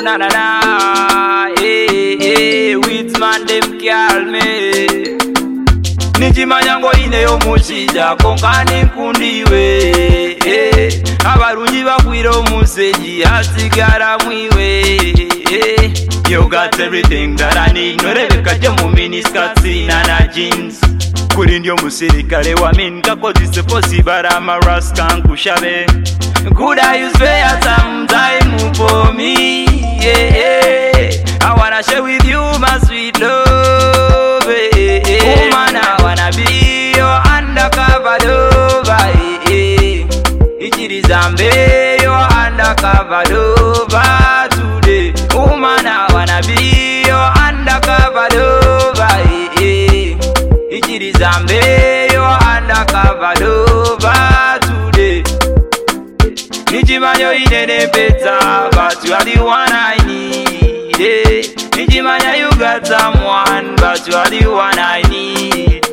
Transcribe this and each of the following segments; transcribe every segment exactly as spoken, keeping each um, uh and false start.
na na na, eh eh, with man them call me. Nijimanya ngo ine yo muchija konkani nkundiwe, eh abarunyi bakwira omuseji asigara mwiwe, eh you got everything that I need. Norebeka je mu miniskirts na jeans. Kuri ndio musirikare wa min kakozise possible amaraska nkushabe. Could I use spare some time for me? Yeah, yeah. I wanna share with you my sweet love. Yeah, yeah. Woman, I wanna be your undercover lover. Yeah, yeah. Ichirizambe, your undercover lover today. Woman, I wanna be your undercover lover. Yeah, yeah. Ichirizambe, your undercover lover today. Nijimanya inene better, but you are the one I need. Eh. Nijimanya you got someone, but you are the one I need.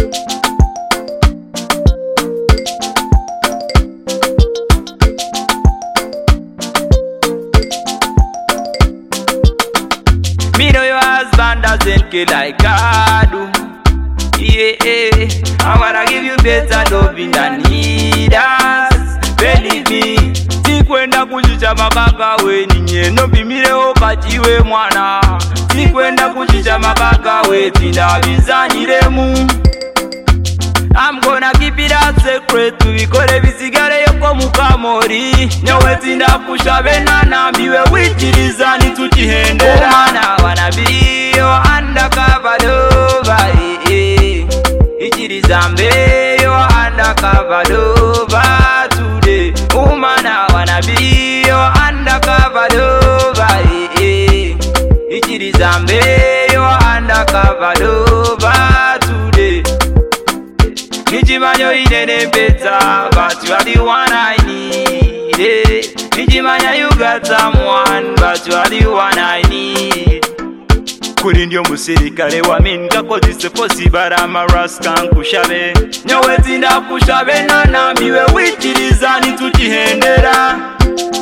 Me know your husband doesn't kill like I do. Yeah, yeah. I wanna give you better loving than he does. Believe me, sikwenda kuchicha makaka we ninye no bimire okachiwe mwana. Sikwenda kuchicha makaka we tinda bizanyiremu. I'm gonna keep it a secret to bikore bisigare yoko mukamori. Nyowe tinda kushabe na nambiwe wichirizani tuchihendera. Woman, I wanna be your undercover lover, eh, eh. Ichirizambe your undercover lover today. Woman, I wanna be your undercover lover, eh, eh. Ichirizambe your undercover lover today. Nijimanya inene better, but you are the one I need. Eh. Nijimanya you got someone, but you are the one I need. Kuri ndio musirikare wa min kakozise possible amaraska nkushabe. Nyowe tinda kushabe na nambiwe wichirizani tuchihendera.